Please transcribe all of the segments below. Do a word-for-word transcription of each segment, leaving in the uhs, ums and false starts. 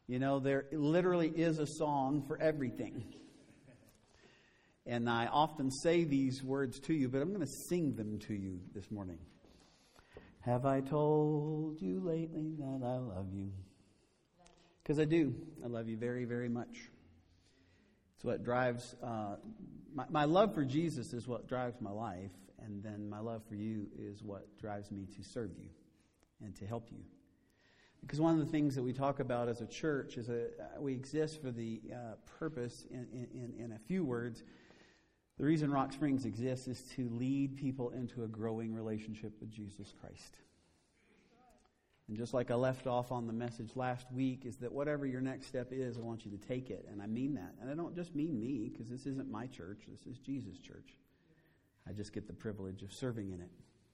You know, there literally is a song for everything. And I often say these words to you, but I'm going to sing them to you this morning. Have I told you lately that I love you? Because I do. I love you very, very much. It's what drives, uh, my, my love for Jesus is what drives my life. And then my love for you is what drives me to serve you and to help you. Because one of the things that we talk about as a church is that we exist for the uh, purpose, in, in, in a few words. The reason Rock Springs exists is to lead people into a growing relationship with Jesus Christ. And just like I left off on the message last week, is that whatever your next step is, I want you to take it. And I mean that. And I don't just mean me, because this isn't my church. This is Jesus' church. I just get the privilege of serving in it.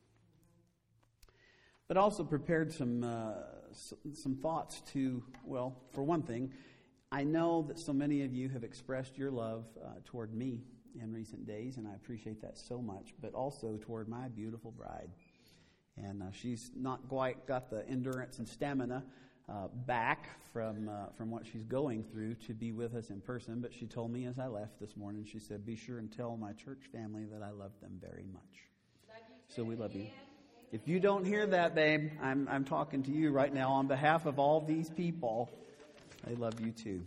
But also prepared some uh, some thoughts to, well, for one thing, I know that so many of you have expressed your love uh, toward me in recent days, and I appreciate that so much, but also toward my beautiful bride. And uh, she's not quite got the endurance and stamina uh, back from uh, from what she's going through to be with us in person, but she told me as I left this morning, she said, be sure and tell my church family that I love them very much. So we love you. If you don't hear that, babe, I'm I'm talking to you right now on behalf of all these people. I love you too.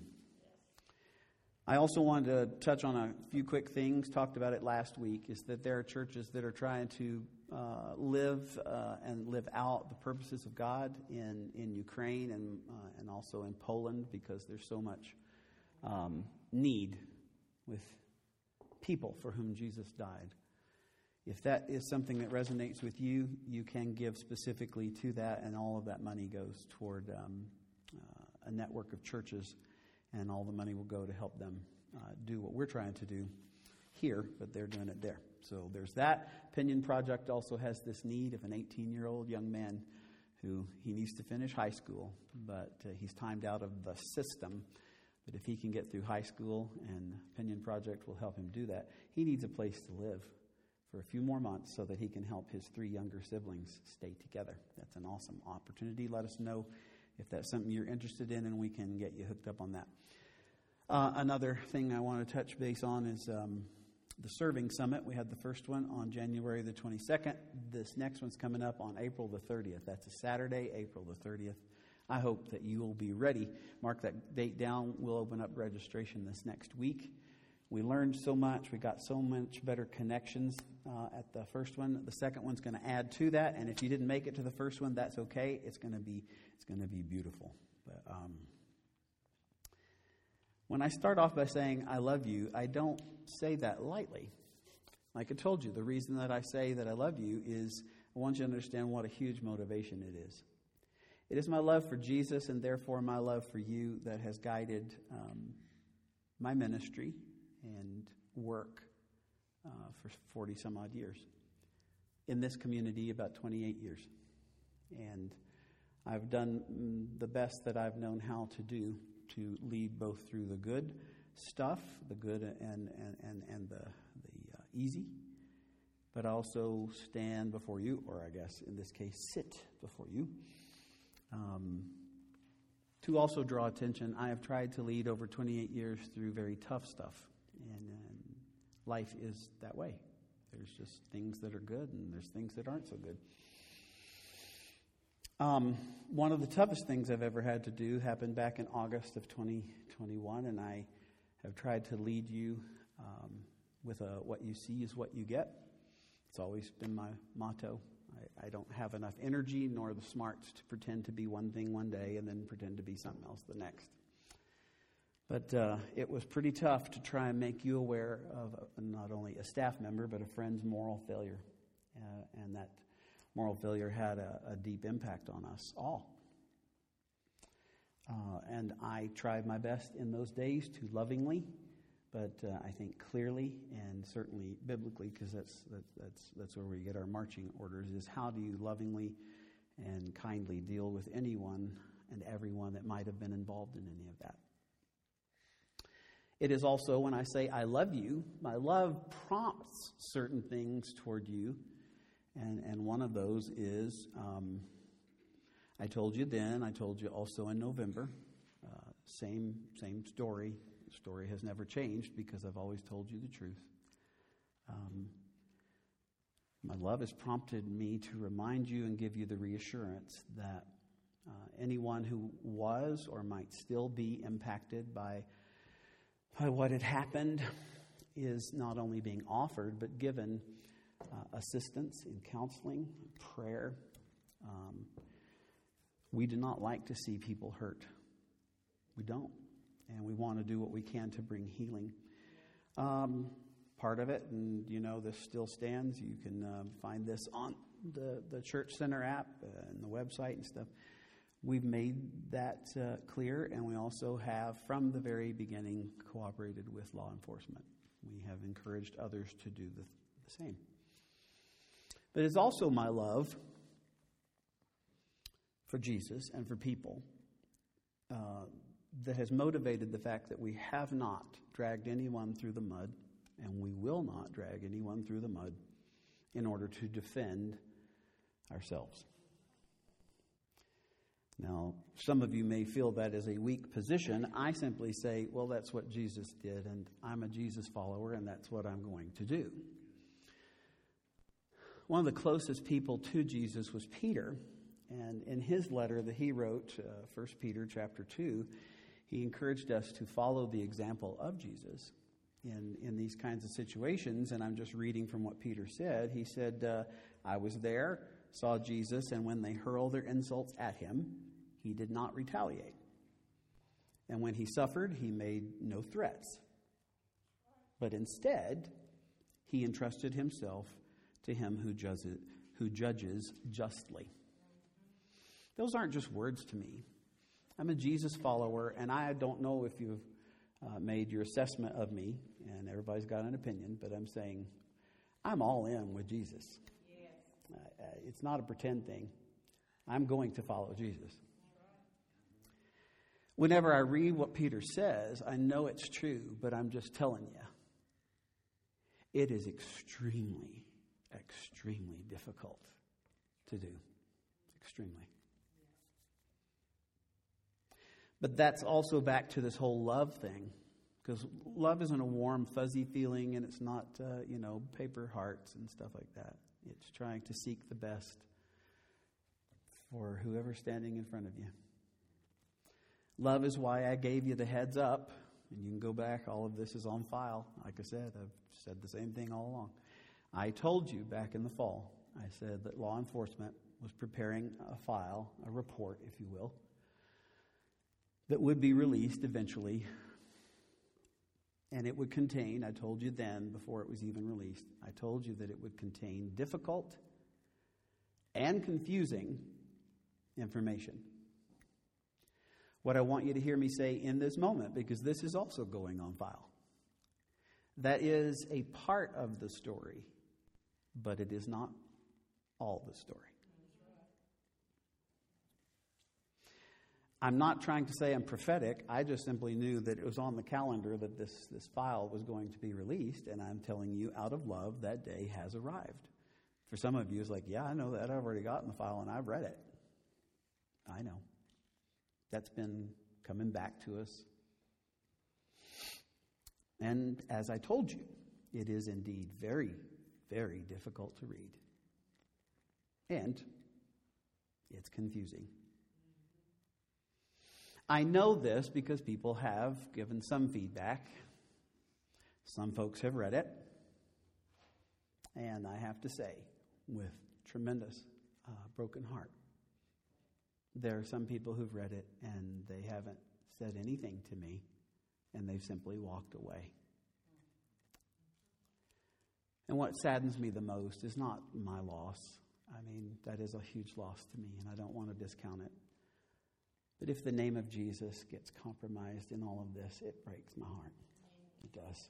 I also wanted to touch on a few quick things. Talked about it last week. Is that there are churches that are trying to uh, live uh, and live out the purposes of God in in Ukraine and uh, and also in Poland, because there's so much um, need with people for whom Jesus died. If that is something that resonates with you, you can give specifically to that, and all of that money goes toward um, uh, a network of churches, and all the money will go to help them uh, do what we're trying to do here, but they're doing it there. So there's that. Pinion Project also has this need of an eighteen-year-old young man who he needs to finish high school, but uh, he's timed out of the system. But if he can get through high school, and Pinion Project will help him do that, he needs a place to live for a few more months so that he can help his three younger siblings stay together. That's an awesome opportunity. Let us know if that's something you're interested in, and we can get you hooked up on that. Uh, another thing I want to touch base on is um, the Serving Summit. We had the first one on January the twenty-second. This next one's coming up on April the thirtieth. That's a Saturday, April the thirtieth. I hope that you will be ready. Mark that date down. We'll open up registration this next week. We learned so much. We got so much better connections uh, at the first one. The second one's going to add to that. And if you didn't make it to the first one, that's okay. It's going to be it's going to be beautiful. But um, when I start off by saying I love you, I don't say that lightly. Like I told you, the reason that I say that I love you is I want you to understand what a huge motivation it is. It is my love for Jesus, and therefore my love for you, that has guided um, my ministry and work uh, for forty some odd years. In this community, about twenty-eight years. And I've done the best that I've known how to do to lead both through the good stuff, the good and and, and, and the, the uh, easy, but also stand before you, or I guess in this case, sit before you. Um, to also draw attention, I have tried to lead over twenty-eight years through very tough stuff. And, and life is that way. There's just things that are good, and there's things that aren't so good. Um, one of the toughest things I've ever had to do happened back in August of twenty twenty-one, and I have tried to lead you um, with a what you see is what you get. It's always been my motto. I, I don't have enough energy nor the smarts to pretend to be one thing one day and then pretend to be something else the next. But uh, it was pretty tough to try and make you aware of uh, not only a staff member, but a friend's moral failure. Uh, and that moral failure had a, a deep impact on us all. Uh, and I tried my best in those days to lovingly, but uh, I think clearly and certainly biblically, because that's, that, that's, that's where we get our marching orders, is how do you lovingly and kindly deal with anyone and everyone that might have been involved in any of that. It is also when I say I love you, my love prompts certain things toward you. And, and one of those is, um, I told you then, I told you also in November, uh, Same, same story. The story has never changed because I've always told you the truth. Um, my love has prompted me to remind you and give you the reassurance that uh, anyone who was or might still be impacted by, by what had happened is not only being offered but given uh, assistance in counseling, prayer. Um, we do not like to see people hurt. We don't. And we want to do what we can to bring healing. Um, part of it, and you know this still stands, you can uh, find this on the, the Church Center app uh, and the website and stuff. We've made that uh, clear, and we also have, from the very beginning, cooperated with law enforcement. We have encouraged others to do the, the same. But it's also my love for Jesus and for people uh, that has motivated the fact that we have not dragged anyone through the mud, and we will not drag anyone through the mud in order to defend ourselves. Now, some of you may feel that is a weak position. I simply say, well, that's what Jesus did, and I'm a Jesus follower, and that's what I'm going to do. One of the closest people to Jesus was Peter, and in his letter that he wrote, uh, First Peter chapter two, he encouraged us to follow the example of Jesus in, in these kinds of situations. And I'm just reading from what Peter said. He said, uh, I was there, saw Jesus, and when they hurled their insults at him, he did not retaliate. And when he suffered, he made no threats. But instead, he entrusted himself to him who judges, who judges justly. Those aren't just words to me. I'm a Jesus follower, and I don't know if you've uh, made your assessment of me, and everybody's got an opinion, but I'm saying I'm all in with Jesus. Yes. Uh, it's not a pretend thing. I'm going to follow Jesus. Whenever I read what Peter says, I know it's true, but I'm just telling you, it is extremely, extremely difficult to do. Extremely. But that's also back to this whole love thing, because love isn't a warm, fuzzy feeling, and it's not, uh, you know, paper hearts and stuff like that. It's trying to seek the best for whoever's standing in front of you. Love is why I gave you the heads up, and you can go back. All of this is on file. Like I said, I've said the same thing all along. I told you back in the fall, I said that law enforcement was preparing a file, a report, if you will, that would be released eventually. And it would contain, I told you then, before it was even released, I told you that it would contain difficult and confusing information. What I want you to hear me say in this moment, because this is also going on file, that is a part of the story, but it is not all the story. I'm not trying to say I'm prophetic. I just simply knew that it was on the calendar that this, this file was going to be released, and I'm telling you, out of love, that day has arrived. For some of you, it's like, yeah, I know that. I've already gotten the file, and I've read it. I know. That's been coming back to us. And as I told you, it is indeed very, very difficult to read. And it's confusing. I know this because people have given some feedback. Some folks have read it. And I have to say, with tremendous uh, broken heart, there are some people who've read it and they haven't said anything to me, and they've simply walked away. And what saddens me the most is not my loss. I mean, that is a huge loss to me, and I don't want to discount it. But if the name of Jesus gets compromised in all of this, it breaks my heart. It does.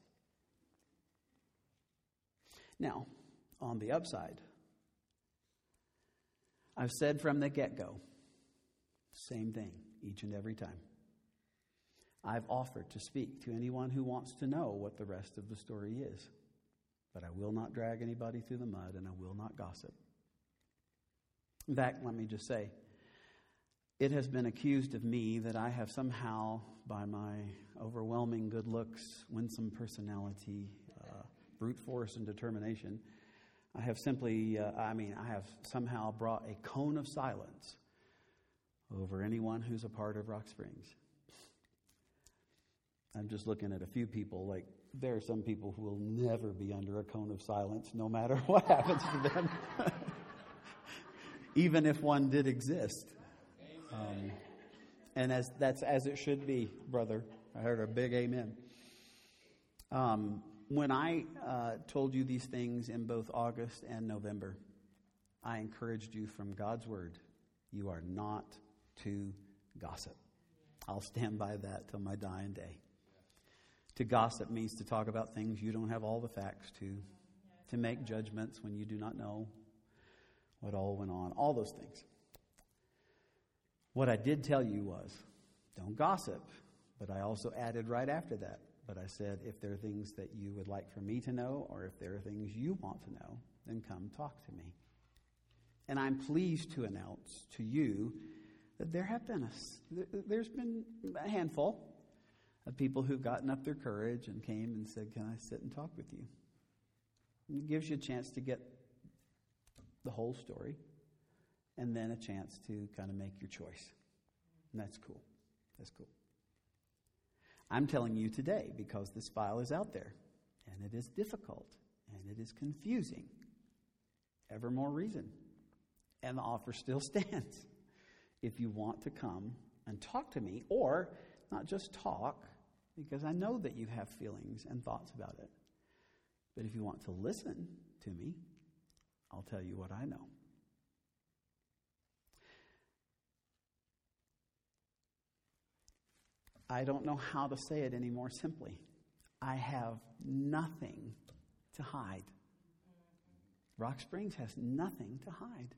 Now, on the upside, I've said from the get-go, same thing each and every time. I've offered to speak to anyone who wants to know what the rest of the story is. But I will not drag anybody through the mud, and I will not gossip. In fact, let me just say, It has been accused of me that I have somehow, by my overwhelming good looks, winsome personality, uh, brute force, and determination, I have simply, uh, I mean, I have somehow brought a cone of silence over anyone who's a part of Rock Springs. I'm just looking at a few people, like there are some people who will never be under a cone of silence, no matter what happens to them, even if one did exist. Um, and as that's as it should be, brother. I heard a big amen. Um, when I uh, told you these things in both August and November, I encouraged you from God's word. You are not to gossip. I'll stand by that till my dying day. To gossip means to talk about things you don't have all the facts to, to make judgments when you do not know what all went on, all those things. What I did tell you was, don't gossip, but I also added right after that, but I said, if there are things that you would like for me to know, or if there are things you want to know, then come talk to me. And I'm pleased to announce to you that there have been a, there's been a handful of people who've gotten up their courage and came and said, can I sit and talk with you? And it gives you a chance to get the whole story and then a chance to kind of make your choice. And that's cool. That's cool. I'm telling you today because this file is out there and it is difficult and it is confusing. Ever more reason. And the offer still stands. If you want to come and talk to me, or not just talk, because I know that you have feelings and thoughts about it. But if you want to listen to me, I'll tell you what I know. I don't know how to say it any more simply. I have nothing to hide. Rock Springs has nothing to hide.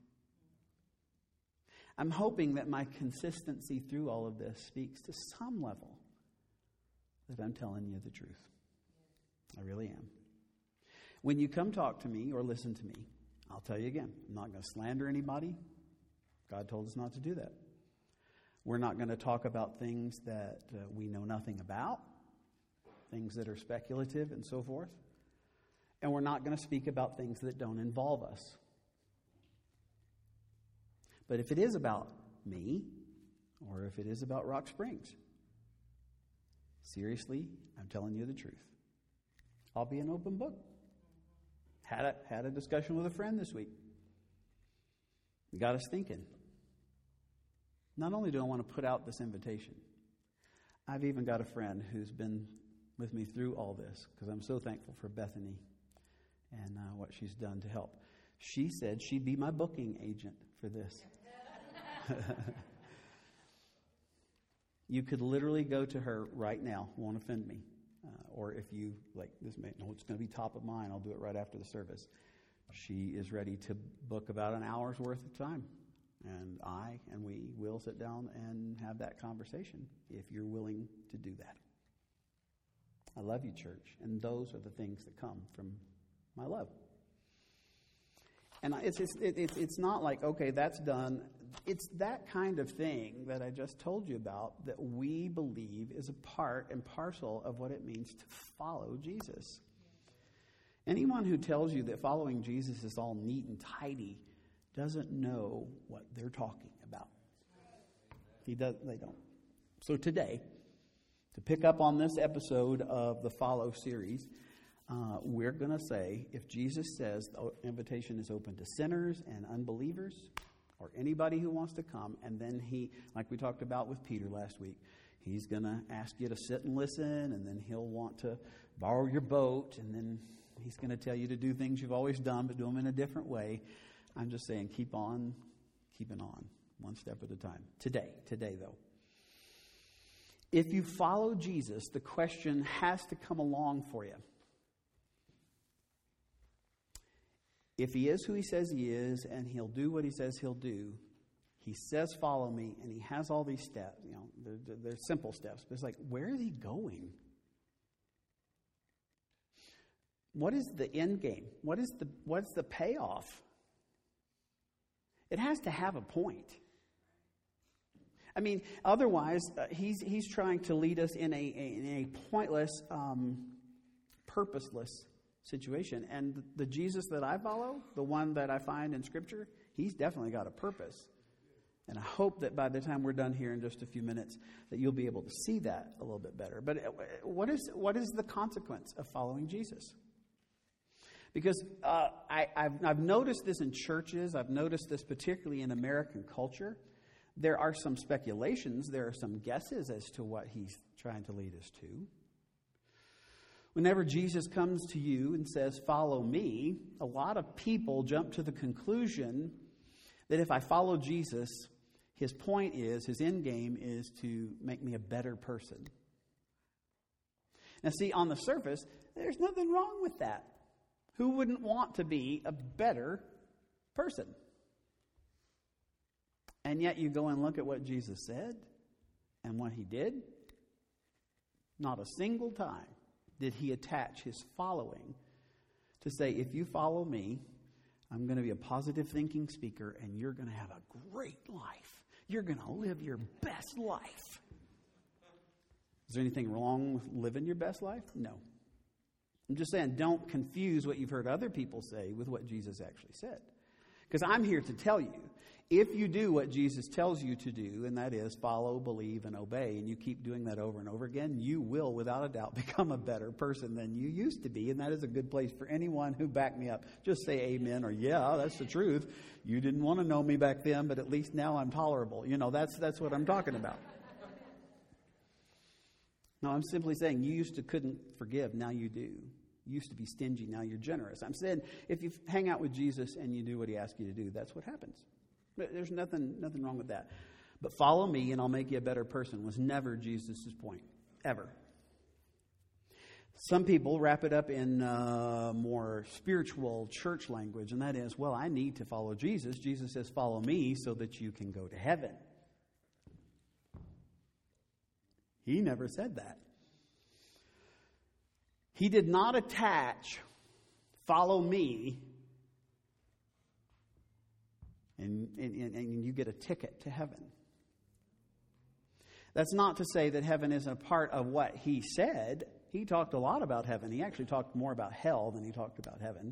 I'm hoping that my consistency through all of this speaks to some level that I'm telling you the truth. I really am. When you come talk to me or listen to me, I'll tell you again, I'm not going to slander anybody. God told us not to do that. We're not going to talk about things that uh, we know nothing about, things that are speculative and so forth. And we're not going to speak about things that don't involve us. But if it is about me, or if it is about Rock Springs, seriously, I'm telling you the truth. I'll be an open book. Had a, had a discussion with a friend this week. It got us thinking. Not only do I want to put out this invitation, I've even got a friend who's been with me through all this, because I'm so thankful for Bethany and uh, what she's done to help. She said she'd be my booking agent for this. You could literally go to her right now, won't offend me. Uh, or if you, like, this may, no, it's going to be top of mind, I'll do it right after the service. She is ready to book about an hour's worth of time. And I and we will sit down and have that conversation if you're willing to do that. I love you, church. And those are the things that come from my love. And it's, it's, it's, it's not like, okay, that's done. It's that kind of thing that I just told you about that we believe is a part and parcel of what it means to follow Jesus. Anyone who tells you that following Jesus is all neat and tidy doesn't know what they're talking about. He does. They don't. So today, to pick up on this episode of the Follow series, uh, we're going to say, if Jesus says the invitation is open to sinners and unbelievers, or anybody who wants to come, and then he, like we talked about with Peter last week, he's going to ask you to sit and listen, and then he'll want to borrow your boat, and then he's going to tell you to do things you've always done, but do them in a different way. I'm just saying, keep on, keeping on, one step at a time. Today, today though. If you follow Jesus, the question has to come along for you. If he is who he says he is, and he'll do what he says he'll do, he says follow me, and he has all these steps. You know, they're, they're simple steps, but it's like, where is he going? What is the end game? What is the what's the payoff? It has to have a point. I mean, otherwise, uh, he's he's trying to lead us in a, a, in a pointless, um, purposeless situation. And the Jesus that I follow, the one that I find in Scripture, he's definitely got a purpose. And I hope that by the time we're done here in just a few minutes, that you'll be able to see that a little bit better. But what is what is the consequence of following Jesus? Because uh, I, I've, I've noticed this in churches. I've noticed this particularly in American culture. There are some speculations. There are some guesses as to what he's trying to lead us to. Whenever Jesus comes to you and says, "Follow me," a lot of people jump to the conclusion that if I follow Jesus, his point is, his end game is to make me a better person. Now see, on the surface, there's nothing wrong with that. Who wouldn't want to be a better person? And yet you go and look at what Jesus said and what he did. Not a single time did he attach his following to say, if you follow me, I'm going to be a positive thinking speaker and you're going to have a great life. You're going to live your best life. Is there anything wrong with living your best life? No. I'm just saying, don't confuse what you've heard other people say with what Jesus actually said. Because I'm here to tell you, if you do what Jesus tells you to do, and that is follow, believe, and obey, and you keep doing that over and over again, you will, without a doubt, become a better person than you used to be. And that is a good place for anyone who back me up. Just say amen or yeah, that's the truth. You didn't want to know me back then, but at least now I'm tolerable. You know, that's that's what I'm talking about. No, I'm simply saying you used to couldn't forgive, now you do. You used to be stingy, now you're generous. I'm saying if you hang out with Jesus and you do what he asks you to do, that's what happens. There's nothing nothing wrong with that. But follow me and I'll make you a better person was never Jesus' point, ever. Some people wrap it up in uh, more spiritual church language, and that is, well, I need to follow Jesus. Jesus says, follow me so that you can go to heaven. He never said that. He did not attach, follow me, and, and, and you get a ticket to heaven. That's not to say that heaven isn't a part of what he said. He talked a lot about heaven. He actually talked more about hell than he talked about heaven.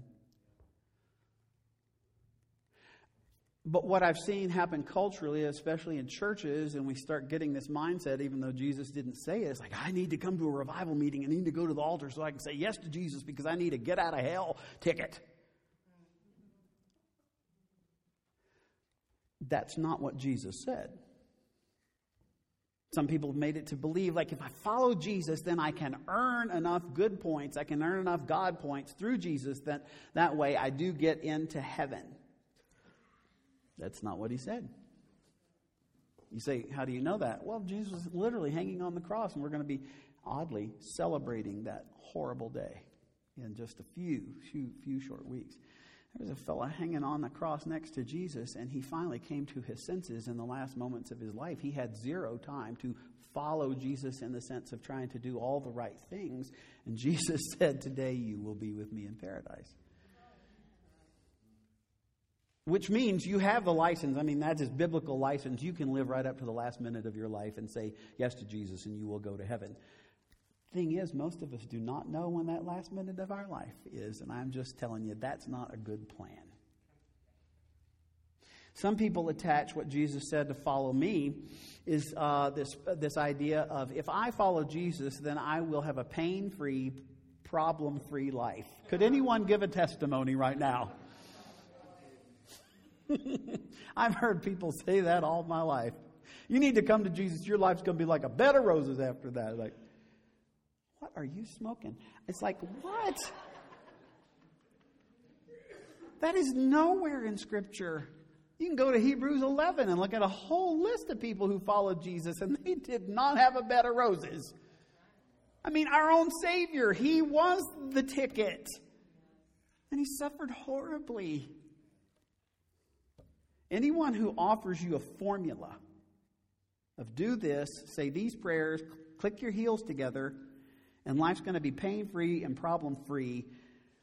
But what I've seen happen culturally, especially in churches, and we start getting this mindset, even though Jesus didn't say it, it's like, I need to come to a revival meeting. I need to go to the altar so I can say yes to Jesus because I need a get out of hell ticket. That's not what Jesus said. Some people have made it to believe, like, if I follow Jesus, then I can earn enough good points. I can earn enough God points through Jesus that that way I do get into heaven. That's not what he said. You say, how do you know that? Well, Jesus was literally hanging on the cross, and we're going to be oddly celebrating that horrible day in just a few, few, few short weeks. There was a fella hanging on the cross next to Jesus, and he finally came to his senses in the last moments of his life. He had zero time to follow Jesus in the sense of trying to do all the right things. And Jesus said, today you will be with me in paradise. Which means you have the license. I mean, that's his biblical license. You can live right up to the last minute of your life and say yes to Jesus, and you will go to heaven. Thing is, most of us do not know when that last minute of our life is, and I'm just telling you, that's not a good plan. Some people attach what Jesus said to follow me is uh, this uh, this idea of if I follow Jesus, then I will have a pain-free, problem-free life. Could anyone give a testimony right now? I've heard people say that all my life. You need to come to Jesus. Your life's going to be like a bed of roses after that. Like, what are you smoking? It's like, what? That is nowhere in Scripture. You can go to Hebrews eleven and look at a whole list of people who followed Jesus, and they did not have a bed of roses. I mean, our own Savior, he was the ticket. And he suffered horribly. Anyone who offers you a formula of do this, say these prayers, click your heels together, and life's going to be pain-free and problem-free.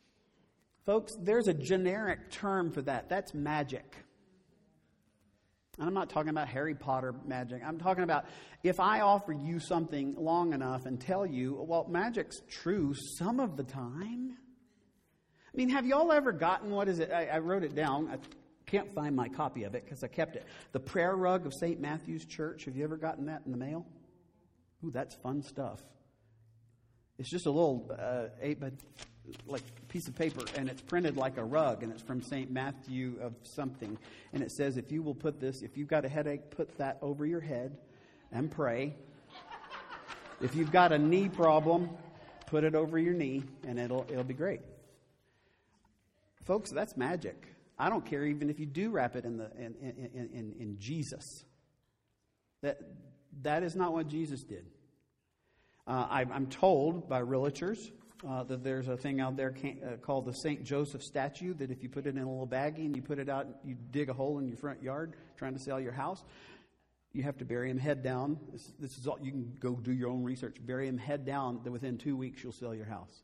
Folks, there's a generic term for that. That's magic. And I'm not talking about Harry Potter magic. I'm talking about if I offer you something long enough and tell you, well, magic's true some of the time. I mean, have y'all ever gotten, what is it? I, I wrote it down. I can't find my copy of it because I kept it. The prayer rug of Saint Matthew's Church. Have you ever gotten that in the mail? Ooh, that's fun stuff. It's just a little uh, eight by like piece of paper, and it's printed like a rug, and it's from Saint Matthew of something. And it says, if you will put this, if you've got a headache, put that over your head and pray. If you've got a knee problem, put it over your knee, and it'll it'll be great. Folks, that's magic. I don't care even if you do wrap it in the in in, in, in Jesus. That that is not what Jesus did. Uh, I, I'm told by realtors uh, that there's a thing out there can, uh, called the Saint Joseph statue, that if you put it in a little baggie and you put it out, you dig a hole in your front yard trying to sell your house, you have to bury him head down. This, this is all, you can go do your own research. Bury him head down, that within two weeks you'll sell your house.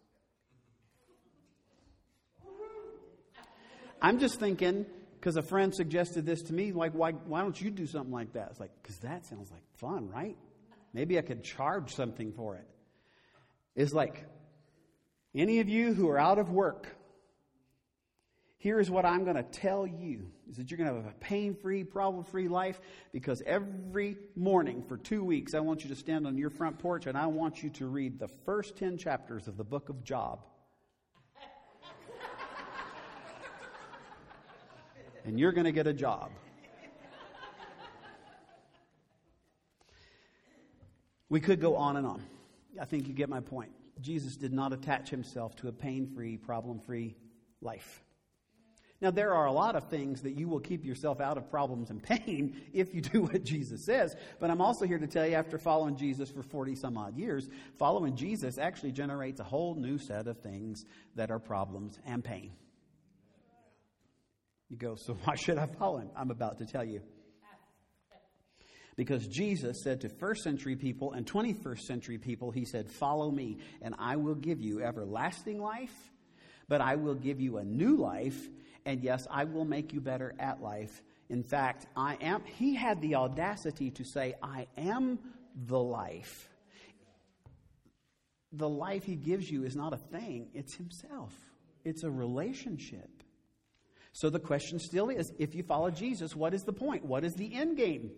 I'm just thinking, because a friend suggested this to me, like, why, why don't you do something like that? It's like, because that sounds like fun, right? Maybe I could charge something for it. It's like, any of you who are out of work, here is what I'm going to tell you, is that you're going to have a pain-free, problem-free life, because every morning for two weeks, I want you to stand on your front porch and I want you to read the first ten chapters of the book of Job. And you're going to get a job. We could go on and on. I think you get my point. Jesus did not attach himself to a pain-free, problem-free life. Now, there are a lot of things that you will keep yourself out of problems and pain if you do what Jesus says. But I'm also here to tell you, after following Jesus for forty some odd years, following Jesus actually generates a whole new set of things that are problems and pain. You go, so why should I follow him? I'm about to tell you. Because Jesus said to first century people and twenty-first century people, he said, follow me and I will give you everlasting life, but I will give you a new life. And yes, I will make you better at life. In fact, I am. He had the audacity to say, I am the life. The life he gives you is not a thing. It's himself. It's a relationship. So the question still is, if you follow Jesus, what is the point? What is the end game?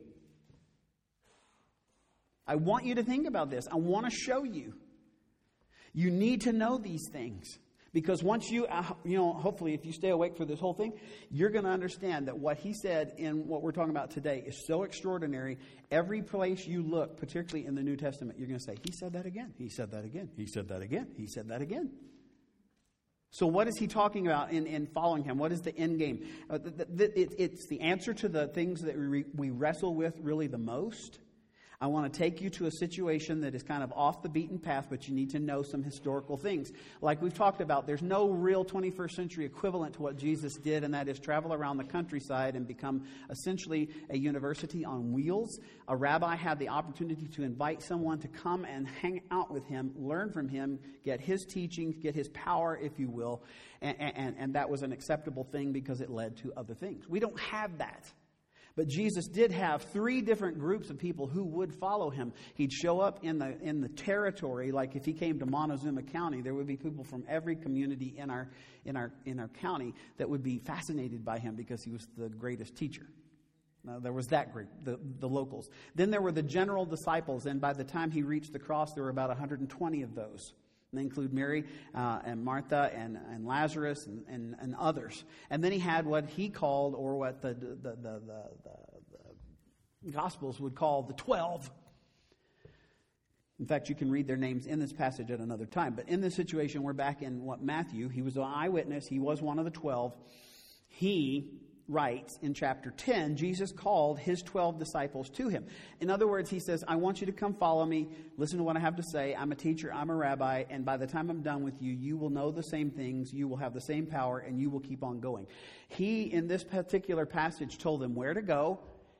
I want you to think about this. I want to show you. You need to know these things. Because once you, uh, you know, hopefully if you stay awake for this whole thing, you're going to understand that what he said in what we're talking about today is so extraordinary. Every place you look, particularly in the New Testament, you're going to say, he said that again. He said that again. He said that again. He said that again. So what is he talking about in, in following him? What is the end game? Uh, the, the, it, it's the answer to the things that we, we wrestle with really the most. I want to take you to a situation that is kind of off the beaten path, but you need to know some historical things. Like we've talked about, there's no real twenty-first century equivalent to what Jesus did, and that is travel around the countryside and become essentially a university on wheels. A rabbi had the opportunity to invite someone to come and hang out with him, learn from him, get his teachings, get his power, if you will, and, and, and that was an acceptable thing because it led to other things. We don't have that. But Jesus did have three different groups of people who would follow him. He'd show up in the in the territory, like if he came to Montezuma County, there would be people from every community in our in our in our county that would be fascinated by him because he was the greatest teacher. Now, there was that group, the, the locals. Then there were the general disciples, and by the time he reached the cross, there were about one hundred twenty of those. And they include Mary uh, and Martha and, and Lazarus and, and, and others. And then he had what he called, or what the the, the, the, the the Gospels would call the twelve. In fact, you can read their names in this passage at another time. But in this situation, we're back in what Matthew, he was an eyewitness. He was one of the twelve. He writes in chapter ten, Jesus called his twelve disciples to him. In other words, he says, I want you to come follow me. Listen to what I have to say. I'm a teacher. I'm a rabbi. And by the time I'm done with you, you will know the same things. You will have the same power, and you will keep on going. He, in this particular passage, told them where to go.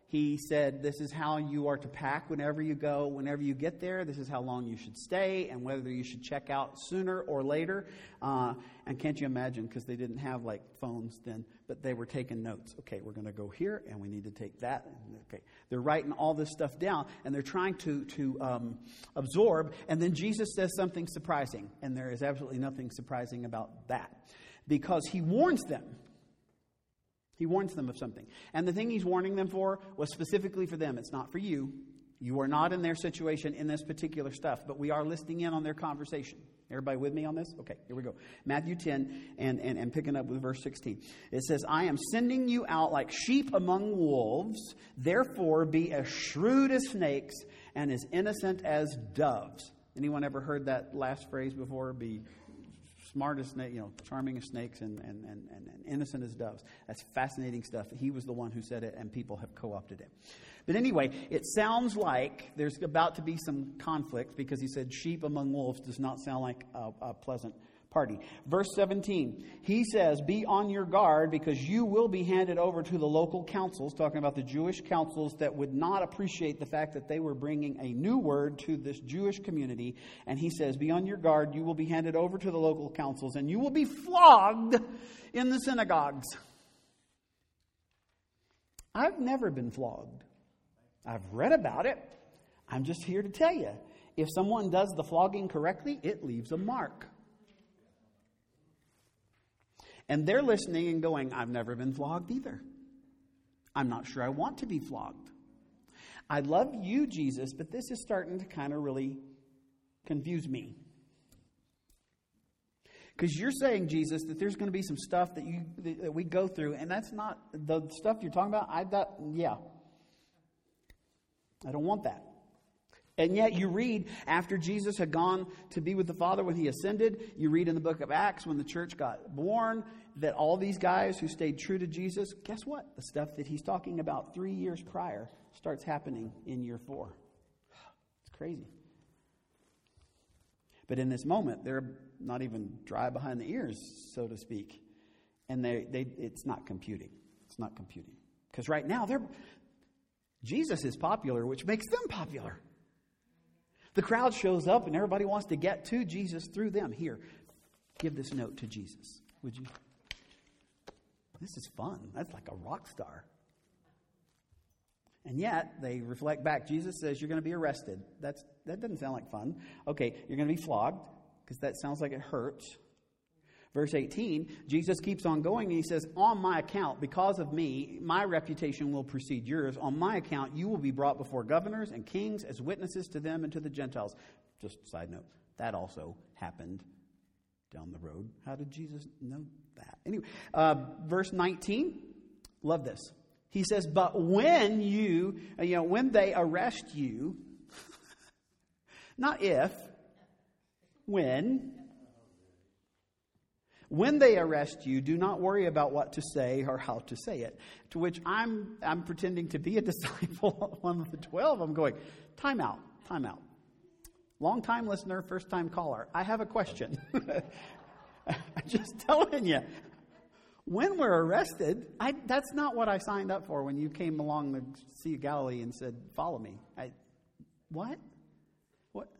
He said, this is how you are to pack whenever you go. Whenever you get there, this is how long you should stay and whether you should check out sooner or later. Uh, and can't you imagine, because they didn't have like phones then, but they were taking notes. Okay, we're going to go here and we need to take that. Okay, they're writing all this stuff down and they're trying to, to um, absorb. And then Jesus says something surprising. And there is absolutely nothing surprising about that, because he warns them. He warns them of something. And the thing he's warning them for was specifically for them. It's not for you. You are not in their situation in this particular stuff, but we are listening in on their conversation. Everybody with me on this? Okay, here we go. Matthew ten and, and, and picking up with verse sixteen. It says, I am sending you out like sheep among wolves. Therefore be as shrewd as snakes and as innocent as doves. Anyone ever heard that last phrase before? Be smart as snake, you know, charming as snakes and, and, and, and innocent as doves. That's fascinating stuff. He was the one who said it, and people have co-opted it. But anyway, it sounds like there's about to be some conflict, because he said sheep among wolves does not sound like a, a pleasant party. Verse seventeen, he says, be on your guard, because you will be handed over to the local councils, talking about the Jewish councils that would not appreciate the fact that they were bringing a new word to this Jewish community. And he says, be on your guard, you will be handed over to the local councils, and you will be flogged in the synagogues. I've never been flogged. I've read about it. I'm just here to tell you, if someone does the flogging correctly, it leaves a mark. And they're listening and going, I've never been flogged either. I'm not sure I want to be flogged. I love you, Jesus, but this is starting to kind of really confuse me. Because you're saying, Jesus, that there's going to be some stuff that you that we go through, and that's not the stuff you're talking about. I thought, yeah. I don't want that. And yet you read, after Jesus had gone to be with the Father when he ascended, you read in the book of Acts when the church got born, that all these guys who stayed true to Jesus, guess what? The stuff that he's talking about three years prior starts happening in year four. It's crazy. But in this moment, they're not even dry behind the ears, so to speak. And they, they it's not computing. It's not computing. Because right now, they're Jesus is popular, which makes them popular. The crowd shows up and everybody wants to get to Jesus through them. Here, give this note to Jesus, would you? This is fun. That's like a rock star. And yet, they reflect back. Jesus says, you're going to be arrested. That's That doesn't sound like fun. Okay, you're going to be flogged, because that sounds like it hurts. Verse eighteen, Jesus keeps on going and he says, on my account, because of me, my reputation will precede yours. On my account, you will be brought before governors and kings as witnesses to them and to the Gentiles. Just a side note, that also happened down the road. How did Jesus know that? Anyway, uh, verse nineteen, love this. He says, but when you, you know, when they arrest you, not if, when... When they arrest you, do not worry about what to say or how to say it. To which I'm I'm pretending to be a disciple, one of the twelve. I'm going, time out, time out. Long time listener, first time caller. I have a question. I'm just telling you. When we're arrested, I, that's not what I signed up for when you came along the Sea of Galilee and said, follow me. I, what? What?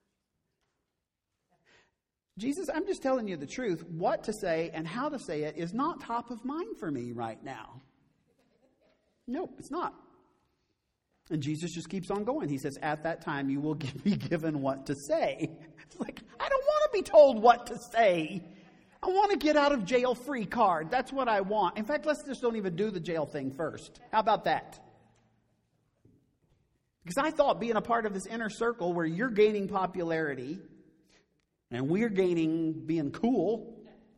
Jesus, I'm just telling you the truth. What to say and how to say it is not top of mind for me right now. Nope, it's not. And Jesus just keeps on going. He says, at that time you will be given what to say. It's like, I don't want to be told what to say. I want to get out of jail free card. That's what I want. In fact, let's just don't even do the jail thing first. How about that? Because I thought being a part of this inner circle where you're gaining popularity and we're gaining being cool.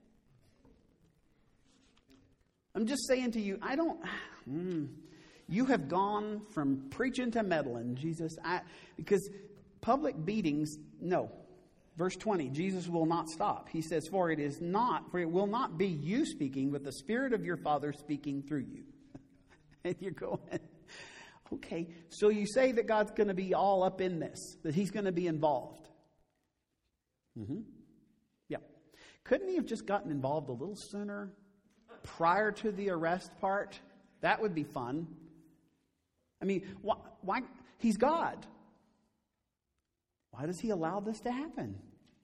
I'm just saying to you, I don't... Mm, you have gone from preaching to meddling, Jesus. I, because public beatings, no. Verse twenty, Jesus will not stop. He says, for it is not, for it will not be you speaking, but the Spirit of your Father speaking through you. And you're going, okay, so you say that God's going to be all up in this, that he's going to be involved. Mm-hmm. Yeah. Couldn't he have just gotten involved a little sooner, prior to the arrest part? That would be fun. I mean, why, why? He's God. Why does he allow this to happen?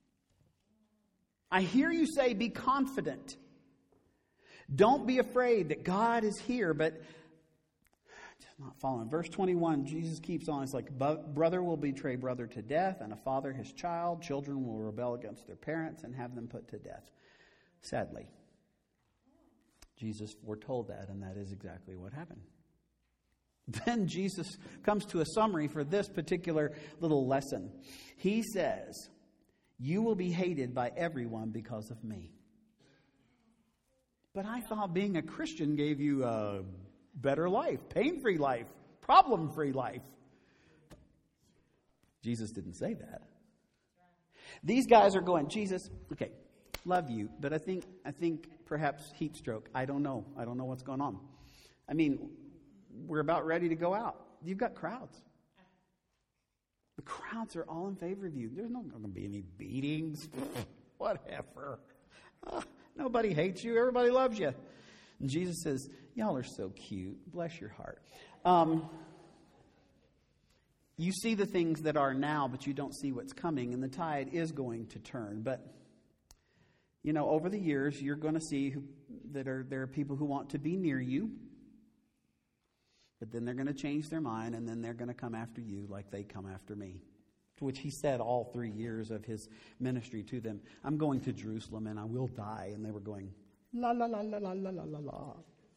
I hear you say, be confident. Don't be afraid that God is here, but just not following. Verse twenty-one, Jesus keeps on. It's like, brother will betray brother to death, and a father his child. Children will rebel against their parents and have them put to death. Sadly, Jesus foretold that, and that is exactly what happened. Then Jesus comes to a summary for this particular little lesson. He says, you will be hated by everyone because of me. But I thought being a Christian gave you a better life, pain-free life, problem-free life. Jesus didn't say that. These guys are going, Jesus, okay, love you, but I think I think perhaps heat stroke. I don't know. I don't know what's going on. I mean, we're about ready to go out. You've got crowds. The crowds are all in favor of you. There's not going to be any beatings. Whatever. Uh, nobody hates you. Everybody loves you. And Jesus says, y'all are so cute. Bless your heart. Um, you see the things that are now, but you don't see what's coming. And the tide is going to turn. But, you know, over the years, you're going to see who, that are there are people who want to be near you. But then they're going to change their mind, and then they're going to come after you like they come after me. To which he said all three years of his ministry to them, I'm going to Jerusalem and I will die. And they were going, la, la, la, la, la, la, la, la.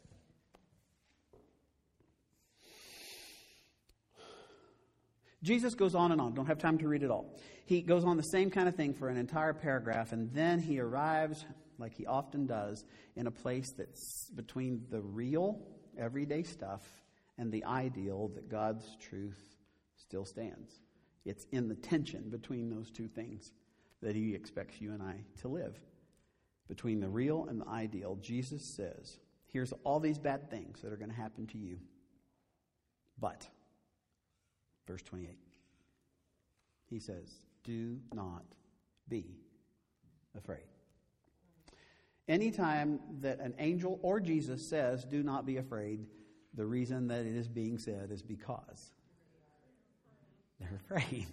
Jesus goes on and on. Don't have time to read it all. He goes on the same kind of thing for an entire paragraph, and then he arrives, like he often does, in a place that's between the real, everyday stuff and the ideal that God's truth still stands. It's in the tension between those two things that he expects you and I to live. Between the real and the ideal, Jesus says, here's all these bad things that are going to happen to you. But, verse twenty-eight, he says, do not be afraid. Anytime that an angel or Jesus says, do not be afraid, the reason that it is being said is because they're afraid.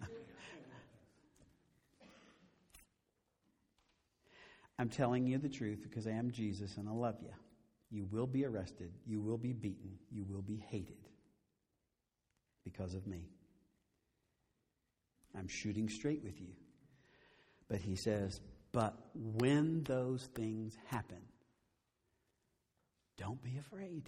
I'm telling you the truth because I am Jesus and I love you. You will be arrested. You will be beaten. You will be hated because of me. I'm shooting straight with you. But he says, but when those things happen, don't be afraid.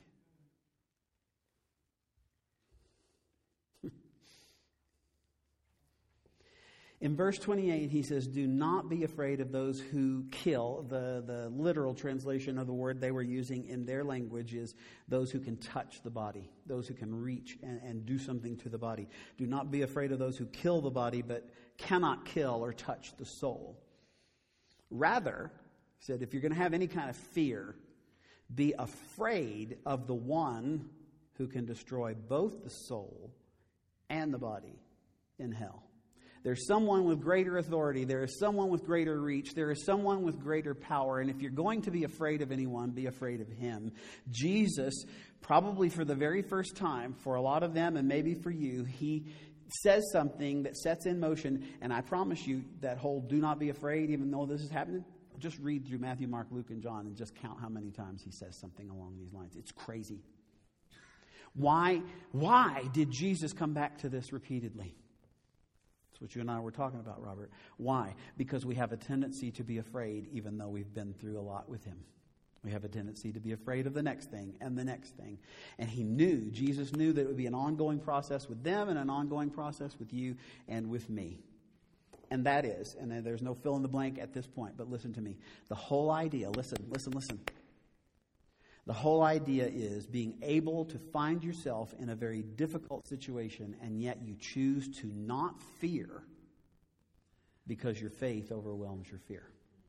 In verse twenty-eight, he says, do not be afraid of those who kill. The, the literal translation of the word they were using in their language is those who can touch the body, those who can reach and, and do something to the body. Do not be afraid of those who kill the body, but cannot kill or touch the soul. Rather, he said, if you're going to have any kind of fear, be afraid of the one who can destroy both the soul and the body in hell. There's someone with greater authority. There is someone with greater reach. There is someone with greater power. And if you're going to be afraid of anyone, be afraid of him. Jesus, probably for the very first time, for a lot of them and maybe for you, he says something that sets in motion. And I promise you that whole do not be afraid, even though this is happening, just read through Matthew, Mark, Luke, and John and just count how many times he says something along these lines. It's crazy. Why, why did Jesus come back to this repeatedly? That's what you and I were talking about, Robert. Why? Because we have a tendency to be afraid even though we've been through a lot with him. We have a tendency to be afraid of the next thing and the next thing. And he knew, Jesus knew that it would be an ongoing process with them and an ongoing process with you and with me. And that is, and there's no fill in the blank at this point, but listen to me. The whole idea, listen, listen, listen. The whole idea is being able to find yourself in a very difficult situation and yet you choose to not fear because your faith overwhelms your fear.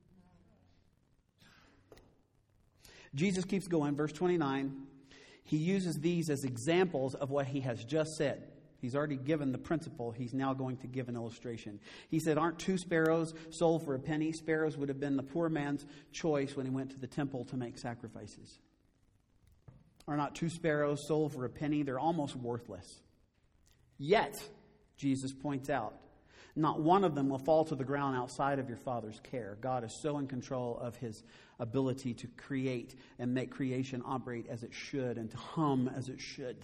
Jesus keeps going. Verse twenty-nine, he uses these as examples of what he has just said. He's already given the principle. He's now going to give an illustration. He said, aren't two sparrows sold for a penny? Sparrows would have been the poor man's choice when he went to the temple to make sacrifices. Are not two sparrows sold for a penny? They're almost worthless. Yet, Jesus points out, not one of them will fall to the ground outside of your Father's care. God is so in control of His ability to create and make creation operate as it should and to hum as it should.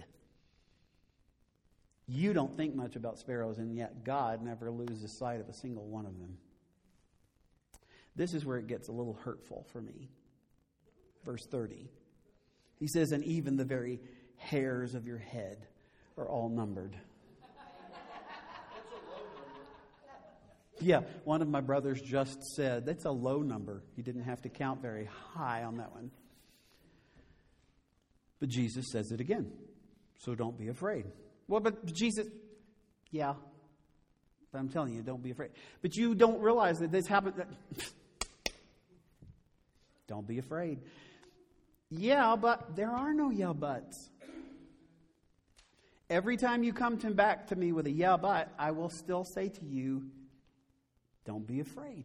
You don't think much about sparrows, and yet God never loses sight of a single one of them. This is where it gets a little hurtful for me. Verse thirty. He says, and even the very hairs of your head are all numbered. Yeah, one of my brothers just said, that's a low number. He didn't have to count very high on that one. But Jesus says it again. So don't be afraid. Well, but Jesus, yeah. But I'm telling you, don't be afraid. But you don't realize that this happened. That, don't be afraid. Yeah, but there are no yeah buts. Every time you come to back to me with a yeah but, I will still say to you, don't be afraid.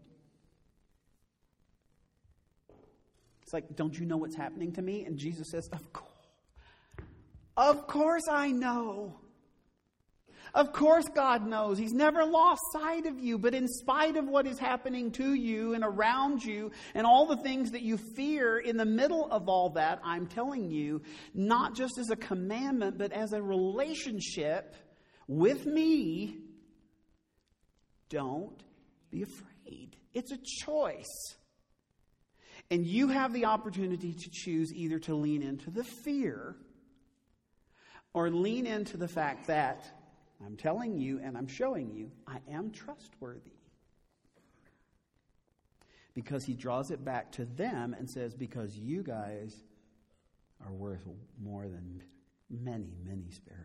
It's like, don't you know what's happening to me? And Jesus says, of course. Of course I know. Of course God knows. He's never lost sight of you. But in spite of what is happening to you and around you and all the things that you fear, in the middle of all that, I'm telling you, not just as a commandment, but as a relationship with me, don't be afraid. It's a choice. And you have the opportunity to choose either to lean into the fear or lean into the fact that I'm telling you and I'm showing you I am trustworthy. Because he draws it back to them and says, because you guys are worth more than many, many sparrows.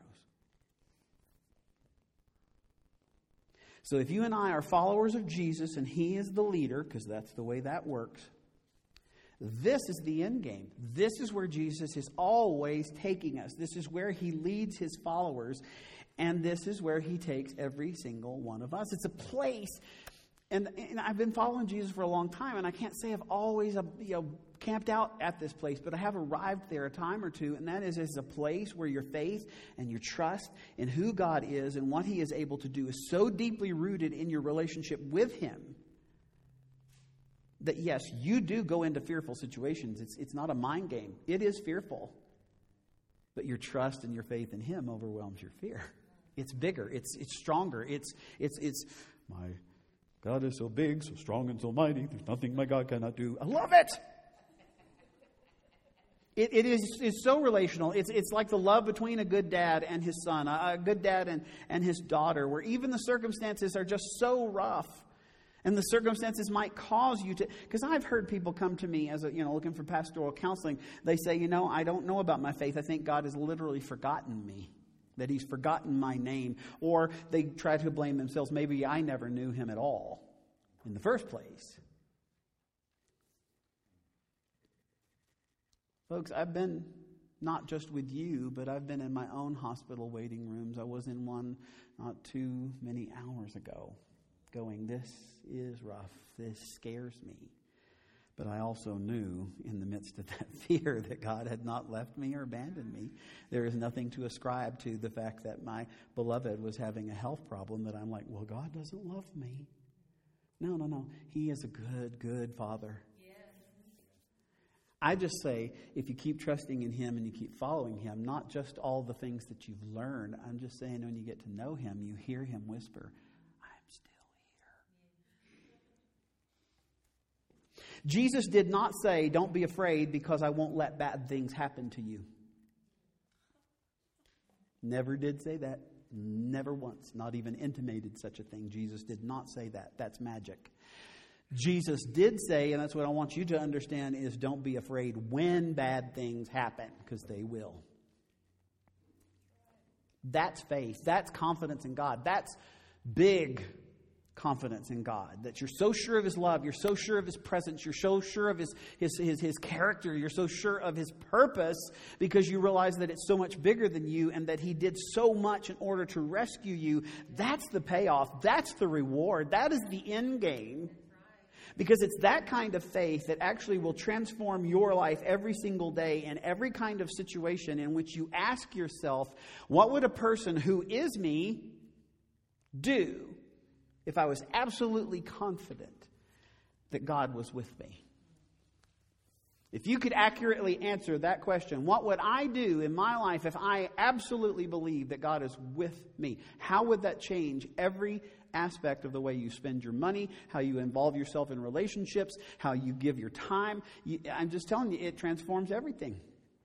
So if you and I are followers of Jesus and he is the leader, because that's the way that works, this is the end game. This is where Jesus is always taking us. This is where he leads his followers. And this is where he takes every single one of us. It's a place. And, and I've been following Jesus for a long time. And I can't say I've always uh, you know, camped out at this place. But I have arrived there a time or two. And that is, is a place where your faith and your trust in who God is and what he is able to do is so deeply rooted in your relationship with him that, yes, you do go into fearful situations. It's, it's not a mind game. It is fearful. But your trust and your faith in him overwhelms your fear. It's bigger. It's it's stronger. It's it's it's my God is so big, so strong, and so mighty. There's nothing my God cannot do. I love it. It it is it's so relational. It's it's like the love between a good dad and his son, a, a good dad and, and his daughter, where even the circumstances are just so rough. And the circumstances might cause you to, because I've heard people come to me as a, you know, looking for pastoral counseling. They say, you know, I don't know about my faith. I think God has literally forgotten me, that he's forgotten my name. Or they try to blame themselves. Maybe I never knew him at all in the first place. Folks, I've been not just with you, but I've been in my own hospital waiting rooms. I was in one not too many hours ago, going, this is rough. This scares me. But I also knew in the midst of that fear that God had not left me or abandoned me. There is nothing to ascribe to the fact that my beloved was having a health problem that I'm like, well, God doesn't love me. No, no, no. He is a good, good Father. I just say, if you keep trusting in him and you keep following him, not just all the things that you've learned, I'm just saying when you get to know him, you hear him whisper, Jesus did not say, don't be afraid because I won't let bad things happen to you. Never did say that. Never once. Not even intimated such a thing. Jesus did not say that. That's magic. Jesus did say, and that's what I want you to understand, is don't be afraid when bad things happen, because they will. That's faith. That's confidence in God. That's big confidence in God, that you're so sure of his love, you're so sure of his presence, you're so sure of his, his his his character, you're so sure of his purpose, because you realize that it's so much bigger than you and that he did so much in order to rescue you. That's the payoff. That's the reward. That is the end game. Because it's that kind of faith that actually will transform your life every single day in every kind of situation in which you ask yourself, what would a person who is me do if I was absolutely confident that God was with me? If you could accurately answer that question, what would I do in my life if I absolutely believe that God is with me? How would that change every aspect of the way you spend your money, how you involve yourself in relationships, how you give your time? You, I'm just telling you, it transforms everything.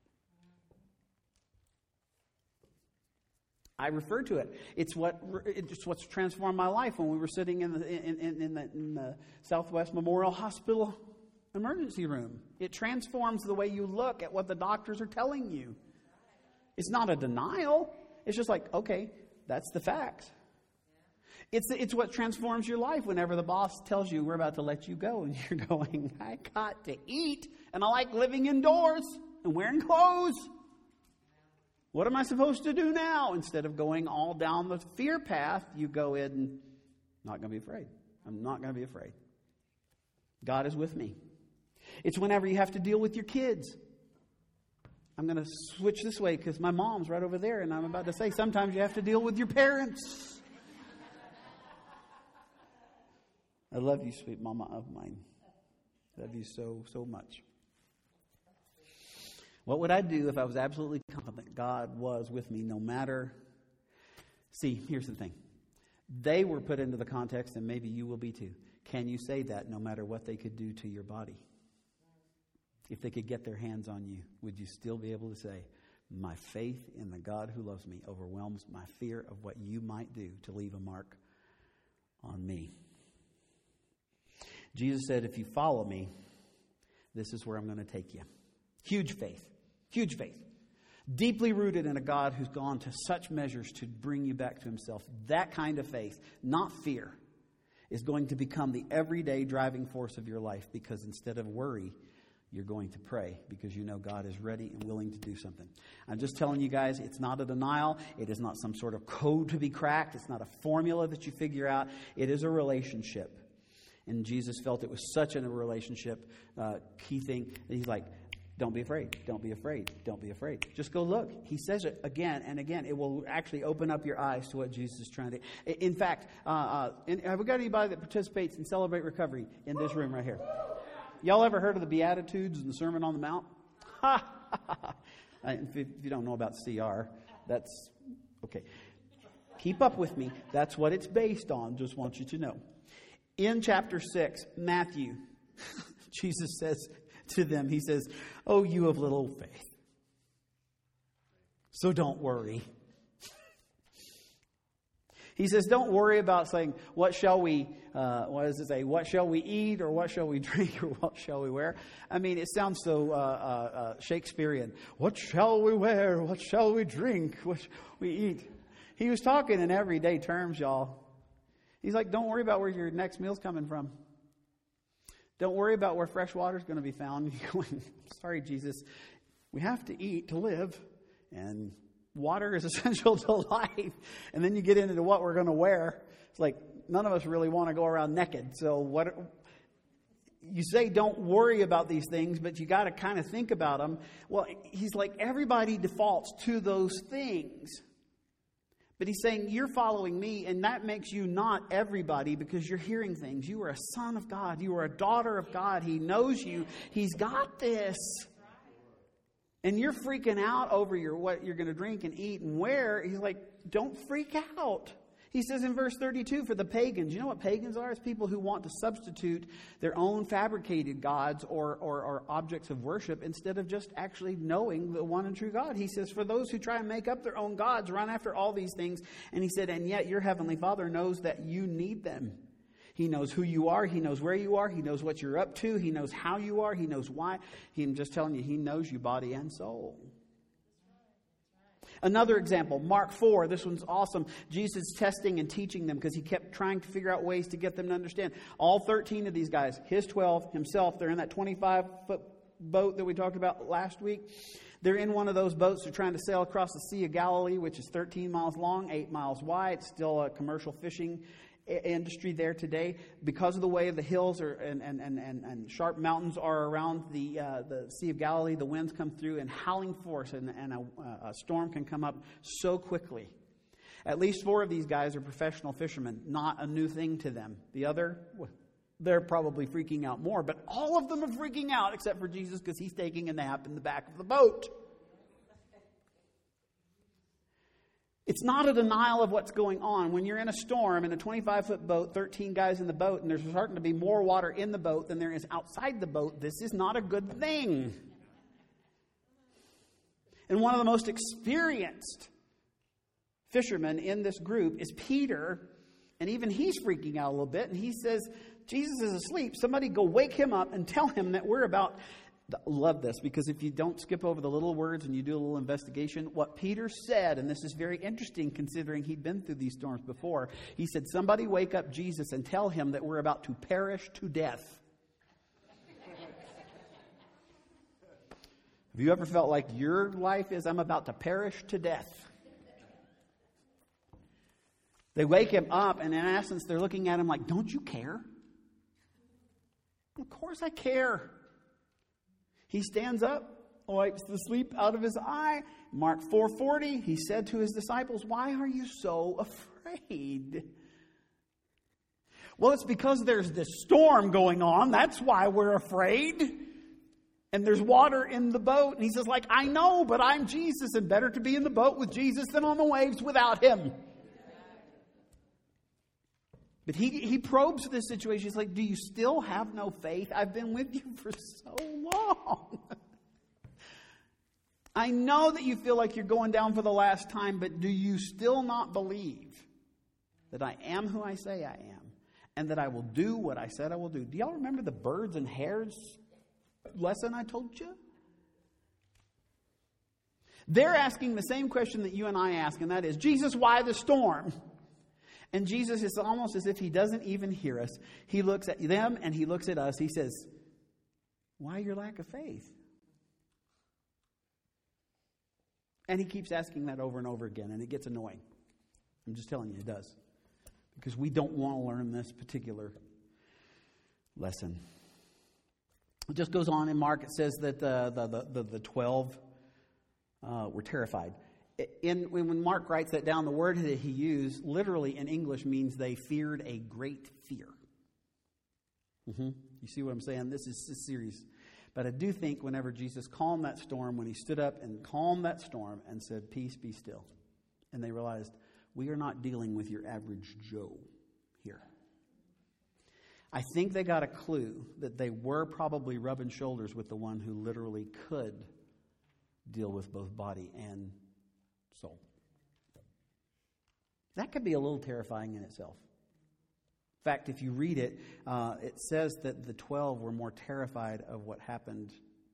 I refer to it. It's what it's what's transformed my life when we were sitting in the in, in, in, the, in the Southwest Memorial Hospital emergency room. It transforms the way you look at what the doctors are telling you. It's not a denial. It's just like, okay, that's the fact. It's it's what transforms your life whenever the boss tells you we're about to let you go and you're going, I got to eat and I like living indoors and wearing clothes. What am I supposed to do now? Instead of going all down the fear path, you go in and not going to be afraid. I'm not going to be afraid. God is with me. It's whenever you have to deal with your kids. I'm going to switch this way because my mom's right over there and I'm about to say sometimes you have to deal with your parents. I love you, sweet mama of mine. Love you so, so much. What would I do if I was absolutely confident God was with me no matter... See, here's the thing. They were put into the context, and maybe you will be too. Can you say that no matter what they could do to your body? If they could get their hands on you, would you still be able to say, my faith in the God who loves me overwhelms my fear of what you might do to leave a mark on me? Jesus said, if you follow me, this is where I'm going to take you. Huge faith. Huge faith. Deeply rooted in a God who's gone to such measures to bring you back to himself. That kind of faith, not fear, is going to become the everyday driving force of your life, because instead of worry, you're going to pray because you know God is ready and willing to do something. I'm just telling you guys, it's not a denial. It is not some sort of code to be cracked. It's not a formula that you figure out. It is a relationship. And Jesus felt it was such a relationship uh, key thing that he's like, don't be afraid. Don't be afraid. Don't be afraid. Just go look. He says it again and again. It will actually open up your eyes to what Jesus is trying to... In fact, uh, uh, in, have we got anybody that participates in Celebrate Recovery in this room right here? Y'all ever heard of the Beatitudes and the Sermon on the Mount? Ha! If you don't know about C R, that's... Okay. Keep up with me. That's what it's based on. Just want you to know. In chapter six, Matthew, Jesus says to them, he says, oh, you of little faith. So don't worry. He says, don't worry about saying, what shall we, uh, what does it say? What shall we eat, or what shall we drink, or what shall we wear? I mean, it sounds so uh, uh, uh, Shakespearean. What shall we wear? What shall we drink? What shall we eat? He was talking in everyday terms, y'all. He's like, don't worry about where your next meal's coming from. Don't worry about where fresh water is going to be found. You're going, sorry, Jesus, we have to eat to live, and water is essential to life. And then you get into what we're going to wear. It's like none of us really want to go around naked. So what you say, don't worry about these things, but you got to kind of think about them. Well, he's like, everybody defaults to those things. But he's saying, you're following me, and that makes you not everybody because you're hearing things. You are a son of God. You are a daughter of God. He knows you. He's got this. And you're freaking out over your what you're going to drink and eat and wear. He's like, don't freak out. He says in verse thirty-two, for the pagans, you know what pagans are? It's people who want to substitute their own fabricated gods or, or, or objects of worship instead of just actually knowing the one and true God. He says, for those who try and make up their own gods, run after all these things. And he said, and yet your heavenly Father knows that you need them. He knows who you are. He knows where you are. He knows what you're up to. He knows how you are. He knows why. He, I'm just telling you, he knows you body and soul. Another example, Mark four. This one's awesome. Jesus testing and teaching them because he kept trying to figure out ways to get them to understand. All thirteen of these guys, his twelve, himself, they're in that twenty-five foot boat that we talked about last week. They're in one of those boats. They're trying to sail across the Sea of Galilee, which is thirteen miles long, eight miles wide. It's still a commercial fishing industry there today. Because of the way the hills are and, and, and, and, and sharp mountains are around the uh, the Sea of Galilee, the winds come through in howling force, and, and a, a storm can come up so quickly. At least four of these guys are professional fishermen, not a new thing to them. The other, they're probably freaking out more, but all of them are freaking out except for Jesus because he's taking a nap in the back of the boat. It's not a denial of what's going on. When you're in a storm in a twenty-five foot boat, thirteen guys in the boat, and there's starting to be more water in the boat than there is outside the boat, this is not a good thing. And one of the most experienced fishermen in this group is Peter, and even he's freaking out a little bit, and he says, Jesus is asleep. Somebody go wake him up and tell him that we're about... Love this, because if you don't skip over the little words and you do a little investigation, what Peter said, and this is very interesting considering he'd been through these storms before, he said, somebody wake up Jesus and tell him that we're about to perish to death. Have you ever felt like your life is, I'm about to perish to death? They wake him up, and in essence, they're looking at him like, don't you care? Of course I care. He stands up, wipes the sleep out of his eye. Mark four forty, he said to his disciples, why are you so afraid? Well, it's because there's this storm going on. That's why we're afraid. And there's water in the boat. And he says, like, I know, but I'm Jesus, and better to be in the boat with Jesus than on the waves without him. But he he probes this situation. He's like, do you still have no faith? I've been with you for so long. I know that you feel like you're going down for the last time, but do you still not believe that I am who I say I am and that I will do what I said I will do? Do y'all remember the birds and hares lesson I told you? They're asking the same question that you and I ask, and that is, Jesus, why the storm? And Jesus is almost as if he doesn't even hear us. He looks at them and he looks at us. He says, why your lack of faith? And he keeps asking that over and over again, and it gets annoying. I'm just telling you, it does. Because we don't want to learn this particular lesson. It just goes on in Mark. It says that uh, the, the, the, the twelve uh, were terrified. In, when Mark writes that down, the word that he used literally in English means they feared a great fear. Mm-hmm. You see what I'm saying? This is serious. But I do think whenever Jesus calmed that storm, when he stood up and calmed that storm and said, peace, be still. And they realized, we are not dealing with your average Joe here. I think they got a clue that they were probably rubbing shoulders with the one who literally could deal with both body and soul. That could be a little terrifying in itself. In fact, if you read it, uh, it says that the twelve were more terrified of what happened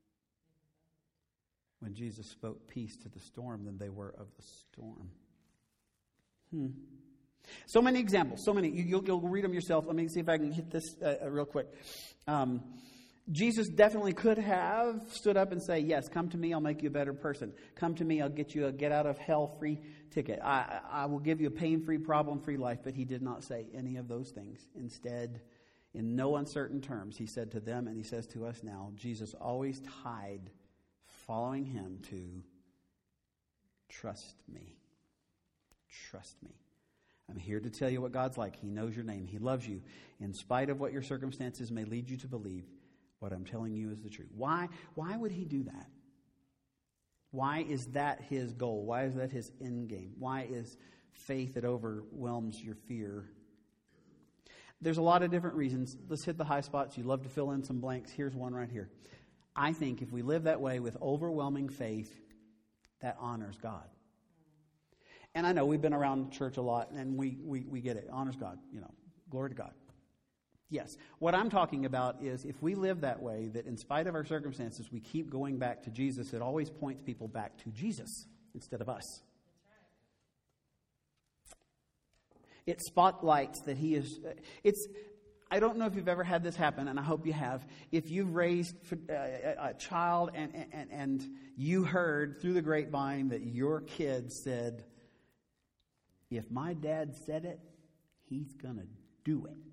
when Jesus spoke peace to the storm than they were of the storm. Hmm. So many examples, so many. You, you'll, you'll read them yourself. Let me see if I can hit this uh, real quick. Um, Jesus definitely could have stood up and say, yes, come to me, I'll make you a better person. Come to me, I'll get you a get out of hell free ticket. I, I will give you a pain-free, problem-free life. But he did not say any of those things. Instead, in no uncertain terms, he said to them, and he says to us now, Jesus always tied following him to trust me. Trust me. I'm here to tell you what God's like. He knows your name. He loves you. In spite of what your circumstances may lead you to believe, what I'm telling you is the truth. Why? Why would he do that? Why is that his goal? Why is that his end game? Why is faith that overwhelms your fear? There's a lot of different reasons. Let's hit the high spots. You love to fill in some blanks. Here's one right here. I think if we live that way with overwhelming faith, that honors God. And I know we've been around church a lot, and we, we, we get it. Honors God, you know, glory to God. Yes. What I'm talking about is if we live that way, that in spite of our circumstances, we keep going back to Jesus, it always points people back to Jesus instead of us. It spotlights that he is, it's, I don't know if you've ever had this happen, and I hope you have. If you've raised a child and, and, and you heard through the grapevine that your kid said, if my dad said it, he's going to do it.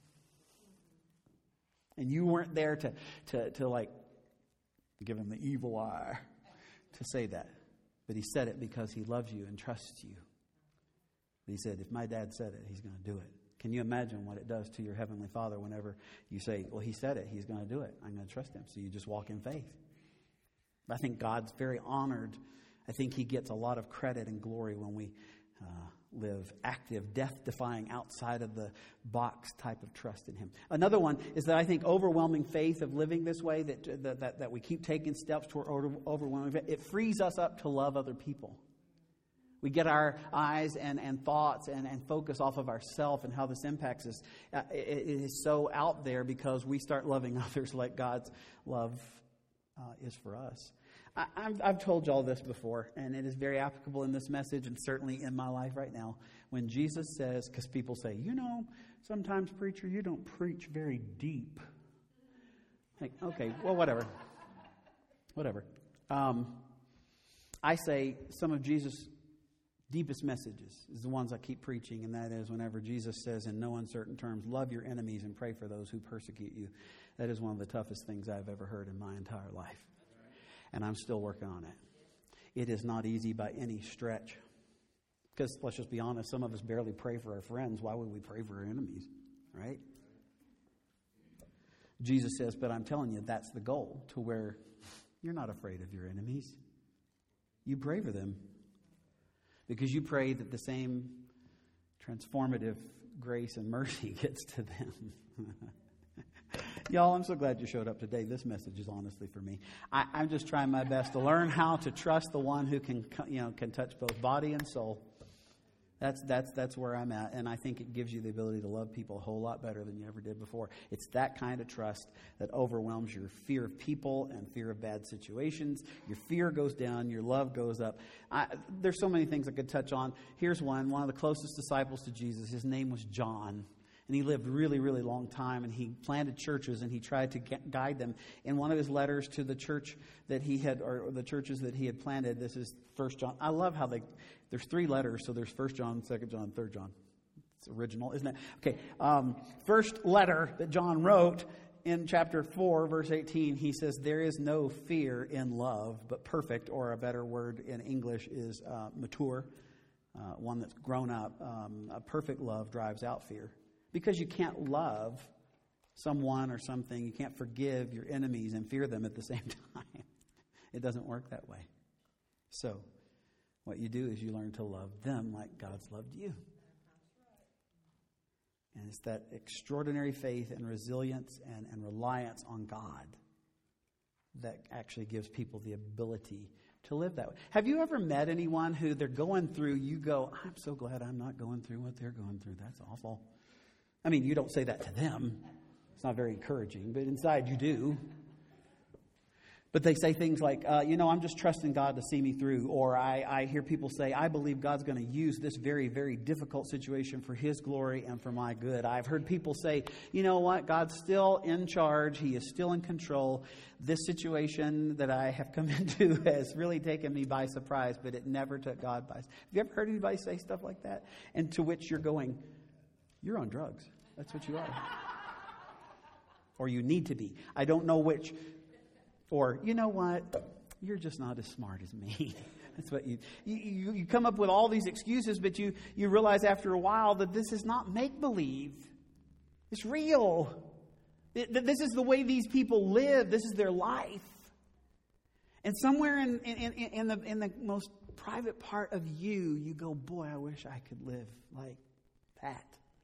And you weren't there to, to, to like give him the evil eye to say that. But he said it because he loves you and trusts you. He said, if my dad said it, he's going to do it. Can you imagine what it does to your Heavenly Father whenever you say, well, he said it, he's going to do it. I'm going to trust him. So you just walk in faith. I think God's very honored. I think he gets a lot of credit and glory when we uh, live active, death-defying, outside of the box type of trust in him. Another one is that I think overwhelming faith of living this way, that that, that, that we keep taking steps toward over, overwhelming faith, it frees us up to love other people. We get our eyes and, and thoughts and, and focus off of ourselves and how this impacts us. Uh, it, it is so out there because we start loving others like God's love uh, is for us. I, I've, I've told y'all this before, and it is very applicable in this message and certainly in my life right now. When Jesus says, because people say, you know, sometimes, preacher, you don't preach very deep. Like, okay, well, whatever. Whatever. Um, I say some of Jesus' deepest messages is the ones I keep preaching, and that is whenever Jesus says in no uncertain terms, love your enemies and pray for those who persecute you. That is one of the toughest things I've ever heard in my entire life. And I'm still working on it. It is not easy by any stretch. Because let's just be honest, some of us barely pray for our friends. Why would we pray for our enemies? Right? Jesus says, but I'm telling you, that's the goal, to where you're not afraid of your enemies. You pray for them. Because you pray that the same transformative grace and mercy gets to them. Y'all, I'm so glad you showed up today. This message is honestly for me. I, I'm just trying my best to learn how to trust the one who can, you know, can touch both body and soul. That's that's that's where I'm at, and I think it gives you the ability to love people a whole lot better than you ever did before. It's that kind of trust that overwhelms your fear of people and fear of bad situations. Your fear goes down, your love goes up. I, there's so many things I could touch on. Here's one. One of the closest disciples to Jesus, his name was John. And he lived really, really long time, and he planted churches, and he tried to get, guide them. In one of his letters to the church that he had, or the churches that he had planted, this is First John. I love how they, there's three letters, so there's First John, Second John, Third John. It's original, isn't it? Okay, um, first letter that John wrote in chapter four, verse eighteen, he says, there is no fear in love, but perfect, or a better word in English is uh, mature, uh, one that's grown up. Um, a perfect love drives out fear. Because you can't love someone or something, you can't forgive your enemies and fear them at the same time. It doesn't work that way. So, what you do is you learn to love them like God's loved you. And it's that extraordinary faith and resilience and, and reliance on God that actually gives people the ability to live that way. Have you ever met anyone who they're going through, you go, I'm so glad I'm not going through what they're going through. That's awful. I mean, you don't say that to them. It's not very encouraging, but inside you do. But they say things like, uh, you know, I'm just trusting God to see me through. Or I, I hear people say, I believe God's going to use this very, very difficult situation for His glory and for my good. I've heard people say, you know what? God's still in charge. He is still in control. This situation that I have come into has really taken me by surprise, but it never took God by surprise. Have you ever heard anybody say stuff like that? And to which you're going, you're on drugs. That's what you are. Or you need to be. I don't know which. Or, you know what? You're just not as smart as me. That's what you, you, you come up with all these excuses, but you, you realize after a while that this is not make-believe. It's real. It, this is the way these people live. This is their life. And somewhere in, in, in, in, the, in the most private part of you, you go, boy, I wish I could live like that.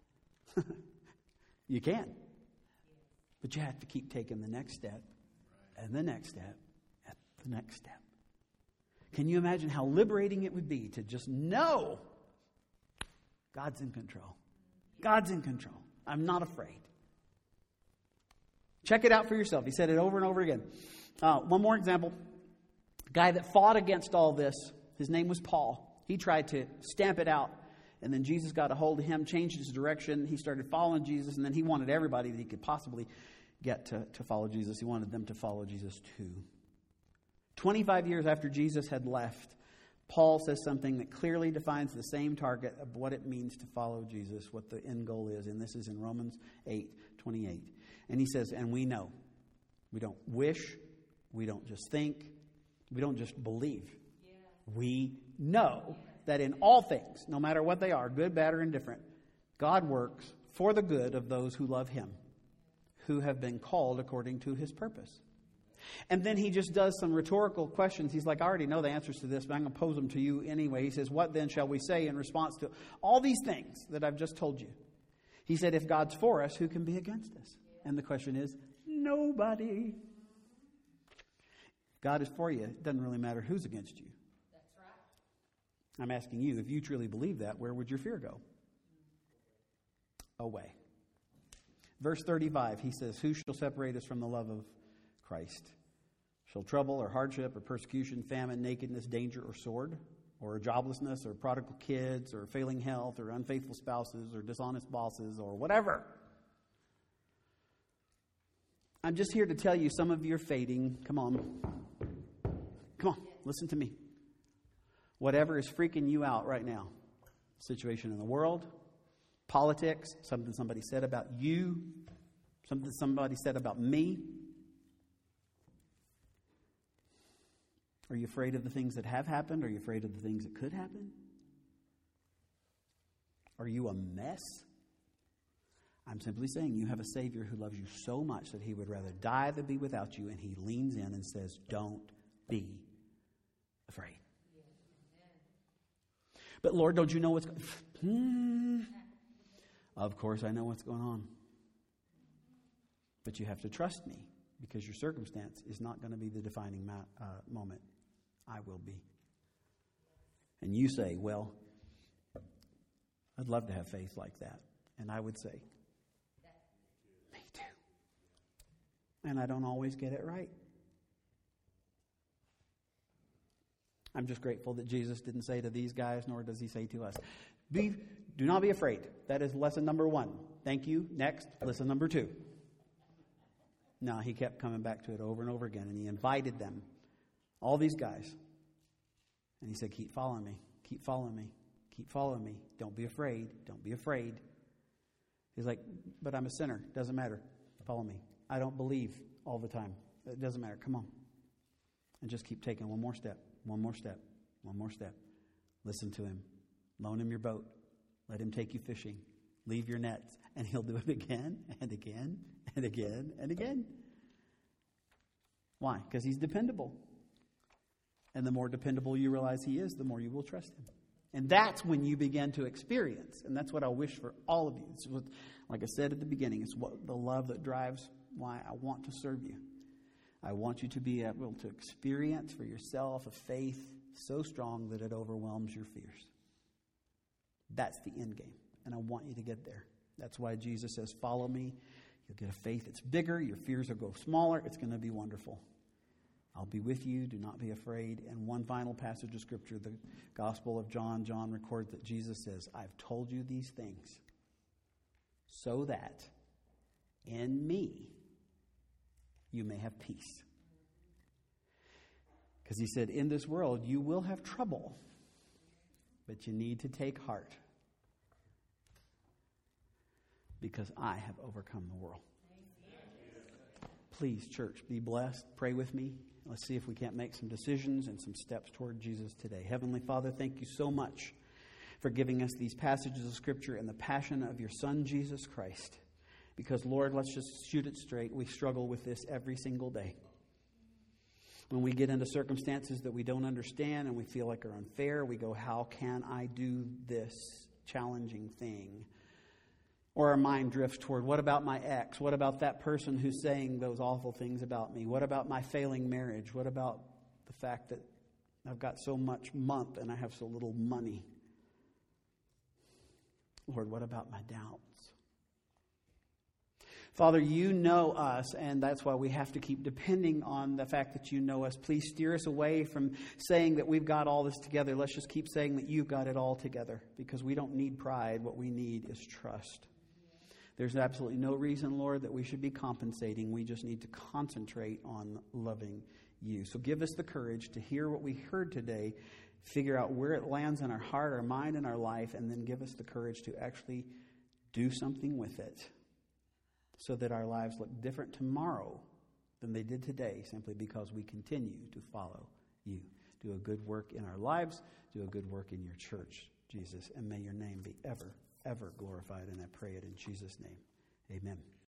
You can. But you have to keep taking the next step, and the next step, and the next step. Can you imagine how liberating it would be to just know God's in control? God's in control. I'm not afraid. Check it out for yourself. He said it over and over again. Uh, one more example. The guy that fought against all this, his name was Paul. He tried to stamp it out. And then Jesus got a hold of him, changed his direction. He started following Jesus, and then he wanted everybody that he could possibly get to, to follow Jesus. He wanted them to follow Jesus too. twenty-five years after Jesus had left, Paul says something that clearly defines the same target of what it means to follow Jesus, what the end goal is. And this is in Romans eight twenty-eight. And he says, and we know. We don't wish. We don't just think. We don't just believe. Yeah. We know that in all things, no matter what they are, good, bad, or indifferent, God works for the good of those who love him, who have been called according to his purpose. And then he just does some rhetorical questions. He's like, I already know the answers to this, but I'm going to pose them to you anyway. He says, what then shall we say in response to all these things that I've just told you? He said, if God's for us, who can be against us? And the question is, nobody. If God is for you, it doesn't really matter who's against you. That's right. I'm asking you, if you truly believe that, where would your fear go? Away. Verse thirty-five, he says, who shall separate us from the love of Christ? Shall trouble or hardship or persecution, famine, nakedness, danger, or sword, or joblessness, or prodigal kids, or failing health, or unfaithful spouses, or dishonest bosses, or whatever? I'm just here to tell you, some of you are fading. Come on. Come on, listen to me. Whatever is freaking you out right now, situation in the world, politics, something somebody said about you, something somebody said about me. Are you afraid of the things that have happened? Are you afraid of the things that could happen? Are you a mess? I'm simply saying you have a Savior who loves you so much that he would rather die than be without you, and he leans in and says, don't be afraid. But Lord, don't you know what's going on? Of course I know what's going on. But you have to trust me, because your circumstance is not going to be the defining ma- uh, moment. I will be. And you say, well, I'd love to have faith like that. And I would say, me too. And I don't always get it right. I'm just grateful that Jesus didn't say to these guys, nor does he say to us, be, do not be afraid. That is lesson number one. Thank you. Next, lesson number two. No, he kept coming back to it over and over again, and he invited them, all these guys. And he said, keep following me. Keep following me. Keep following me. Don't be afraid. Don't be afraid. He's like, but I'm a sinner. Doesn't matter. Follow me. I don't believe all the time. It doesn't matter. Come on. And just keep taking one more step. One more step. One more step. Listen to him. Loan him your boat. Let him take you fishing. Leave your nets. And he'll do it again and again and again and again. Why? Because he's dependable. And the more dependable you realize he is, the more you will trust him. And that's when you begin to experience. And that's what I wish for all of you. It's what, like I said at the beginning, it's what the love that drives why I want to serve you. I want you to be able to experience for yourself a faith so strong that it overwhelms your fears. That's the end game. And I want you to get there. That's why Jesus says, follow me. You'll get a faith that's bigger. Your fears will go smaller. It's going to be wonderful. I'll be with you. Do not be afraid. And one final passage of Scripture, the Gospel of John. John records that Jesus says, I've told you these things so that in me you may have peace. Because he said, in this world you will have trouble, but you need to take heart, because I have overcome the world. Please, church, be blessed. Pray with me. Let's see if we can't make some decisions and some steps toward Jesus today. Heavenly Father, thank you so much for giving us these passages of Scripture and the passion of your Son, Jesus Christ. Because, Lord, let's just shoot it straight. We struggle with this every single day. When we get into circumstances that we don't understand and we feel like are unfair, we go, how can I do this challenging thing? Or our mind drifts toward, what about my ex? What about that person who's saying those awful things about me? What about my failing marriage? What about the fact that I've got so much month and I have so little money? Lord, what about my doubts? Father, you know us, and that's why we have to keep depending on the fact that you know us. Please steer us away from saying that we've got all this together. Let's just keep saying that you've got it all together, because we don't need pride. What we need is trust. There's absolutely no reason, Lord, that we should be compensating. We just need to concentrate on loving you. So give us the courage to hear what we heard today, figure out where it lands in our heart, our mind, and our life, and then give us the courage to actually do something with it so that our lives look different tomorrow than they did today, simply because we continue to follow you. Do a good work in our lives. Do a good work in your church, Jesus. And may your name be ever, ever glorified. And I pray it in Jesus' name. Amen.